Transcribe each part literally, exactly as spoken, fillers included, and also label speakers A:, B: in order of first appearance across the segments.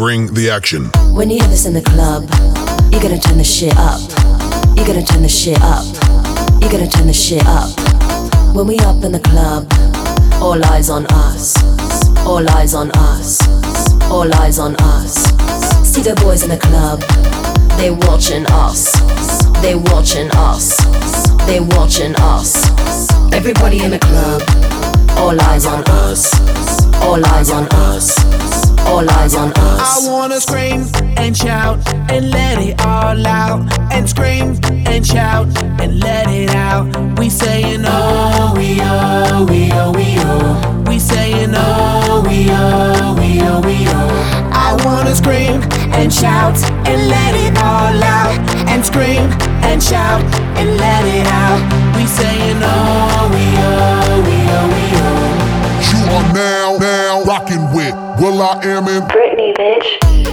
A: Bring the action.
B: When you hear this in the club, you gotta turn the shit up. You gotta turn the shit up. You gotta turn the shit up. When we up in the club, all eyes on us. All eyes on us. All eyes on us. See the boys in the club, they watching us. They watching us. They watching us. Everybody in the club, all eyes on us. All eyes on us. All eyes on us.
C: I wanna scream and shout and let it all out. And scream and shout and let it out. We saying oh, we oh, we oh, we oh. We saying oh, we oh, we oh, we oh. I wanna scream and shout and let it all out. And scream and shout and let it out. We saying oh, we oh, we oh, we oh.
A: You are now, now rocking with will.i.am in
B: Britney, bitch.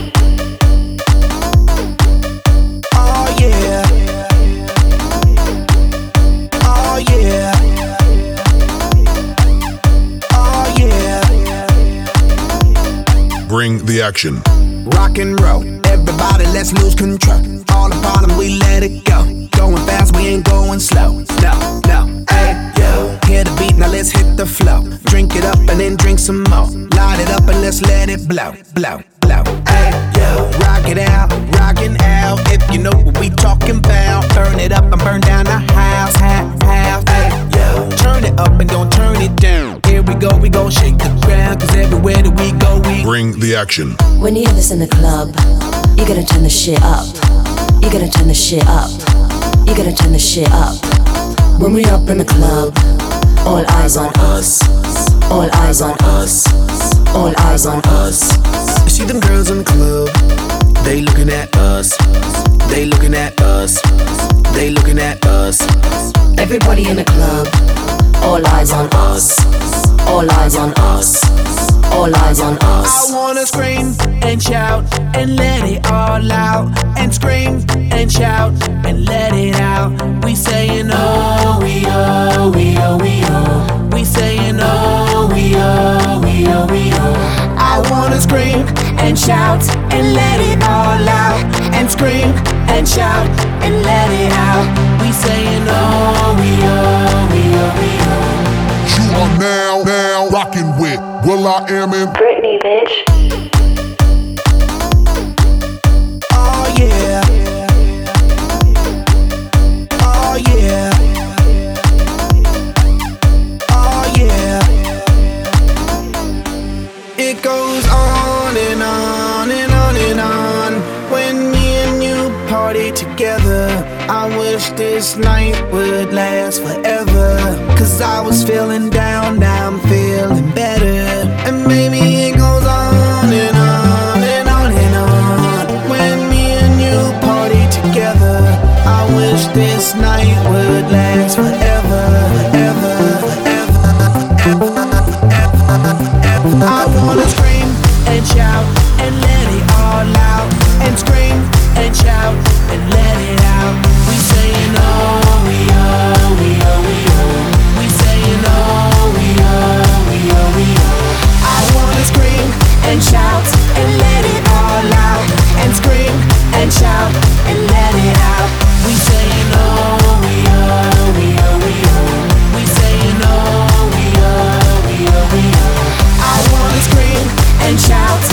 C: Oh yeah. Oh yeah. Oh yeah.
A: Bring the action.
C: Rock and roll, everybody let's lose control. All the bottom we let it go. Going fast, we ain't going slow. No, no, hey, yo. Hear the beat, now let's hit the flow. Drink it up and then drink some more. Light it up and let's let it blow, blow, blow. Hey, yo. Rock it out, rockin' out. If you know what we talking about. Burn it up and burn down the house, house, house. Hey, yo. Turn it up and don't turn it down. Here we go, we gon' shake the ground. Cause everywhere that we go, we
A: Bring the action.
B: When you hear this in the club, you gotta turn the shit up. You gotta turn the shit up. You gotta turn the shit up. When we up in the club, all eyes on us. All eyes on us. All eyes on us.
C: You see them girls in the club, they looking at us. They looking at us. They looking at us.
B: Everybody in the club, all eyes on us. All eyes on us. All eyes on us.
C: I wanna scream and shout and let it all out. And scream and shout and let it out. We saying oh, we oh, we oh, we oh. We saying oh, we oh, we oh, we oh. I wanna scream and shout and let it all out. And scream and shout and let it out. We saying oh, we oh, we oh, we oh.
A: You are now, now rocking with will.i.am in
B: Britney, bitch.
C: Oh yeah. Oh yeah. Oh yeah. It goes on and on and on and on. When me and you party together, I wish this night would last forever. Cause I was feeling down, now I'm feeling better. And maybe it goes on and on and on and on. When me and you party together, I wish this night would last forever, ever, ever, ever, ever, ever. I wanna scream and shout and let it all out. And scream and shout and let it out. We saying oh, we oh, we oh, we oh. We saying oh, we oh, we oh, we oh. I wanna scream and shout and let it all out. And scream and shout and let it out. We saying oh, we oh, we oh, we oh. We saying oh, we oh, we oh, we oh. I wanna scream and shout